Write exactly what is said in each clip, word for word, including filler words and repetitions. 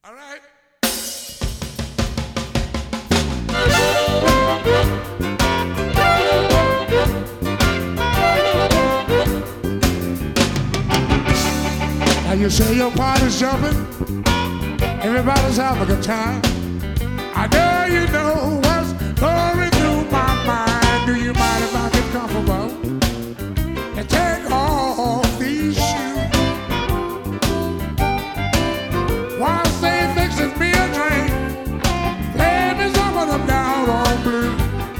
All right. Now you say your party's jumping, everybody's having a good time. I know you know what's going through my mind. Do you mind if I get comfortable and take off these shoes? While they fixing me a drink, play me some of them down home blues.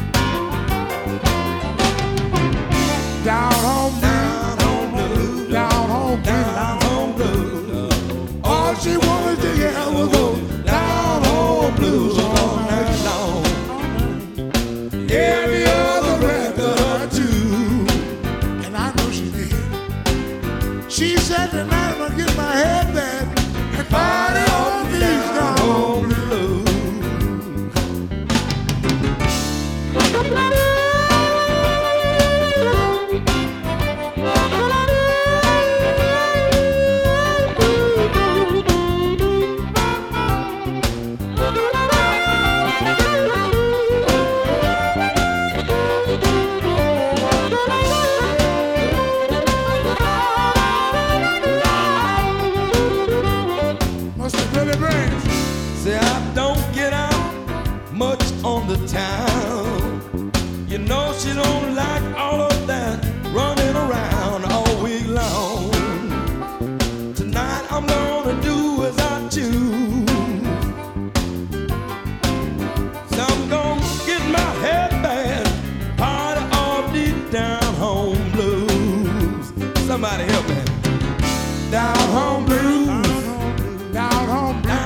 Down home blues, down home blues, down home blues. All she wanted to hear was those down home blues all night long. Every other record too, and I know she did. She said tonight I'm gonna get my head back and party on these down home blues. Say I don't get out much on the town. You know she don't like all of that running around all week long. Tonight I'm gonna do as I choose. So I'm gonna get my head back, party all these down home blues. Somebody help me. Down home blues. Down home blues.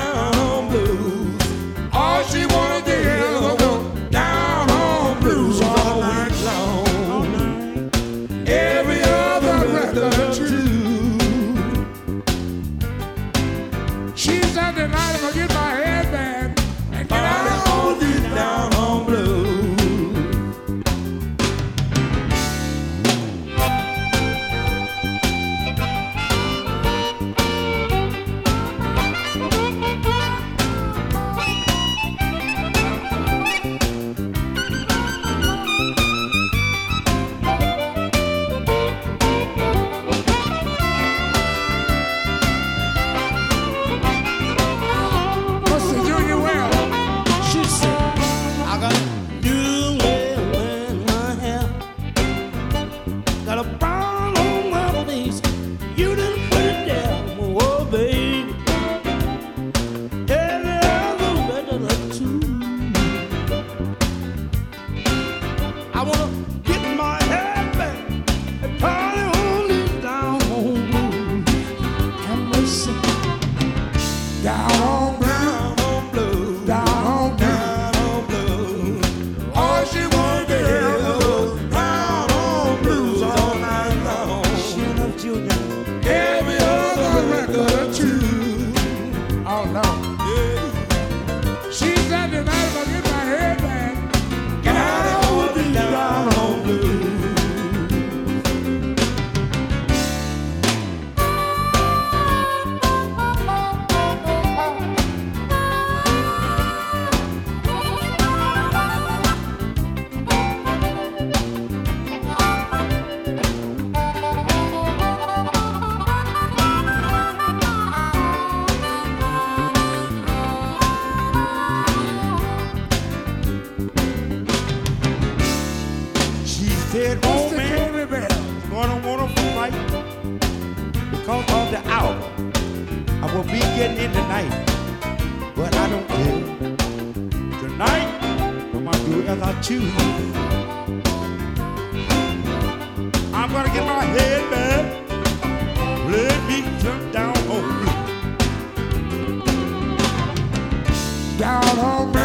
All she wanted to hear was those down home blues all night long. Every other record too. She said tonight I'm gonna get my head back and get out of all these down home blues. I wanna get my head back and party on these down home blues. And they say, down home blues, down home blues. All she wanted to hear was down home blues all night long. Every other record too. Oh no. She said tonight I'm gonna get my head back. Get out of all these down home blues. Said, oh man, gonna wanna fight because of the hour. I will be getting in tonight, but I don't care. Tonight, I'm gonna do as I choose. I'm gonna get my head back, let me turn down home. Down home.